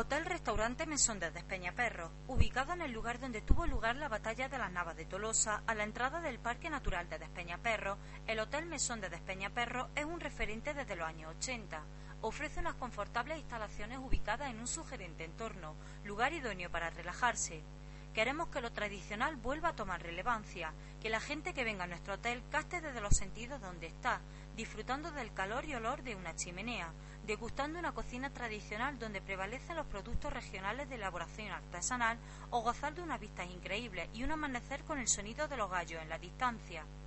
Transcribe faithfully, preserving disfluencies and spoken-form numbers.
Hotel-restaurante Mesón de Despeñaperros, ubicado en el lugar donde tuvo lugar la batalla de las Navas de Tolosa, a la entrada del Parque Natural de Despeñaperros. El Hotel Mesón de Despeñaperros es un referente desde los años ochenta. Ofrece unas confortables instalaciones ubicadas en un sugerente entorno, lugar idóneo para relajarse. Queremos que lo tradicional vuelva a tomar relevancia, que la gente que venga a nuestro hotel capte desde los sentidos donde está, disfrutando del calor y olor de una chimenea, degustando una cocina tradicional donde prevalecen los productos regionales de elaboración artesanal, o gozar de unas vistas increíbles y un amanecer con el sonido de los gallos en la distancia.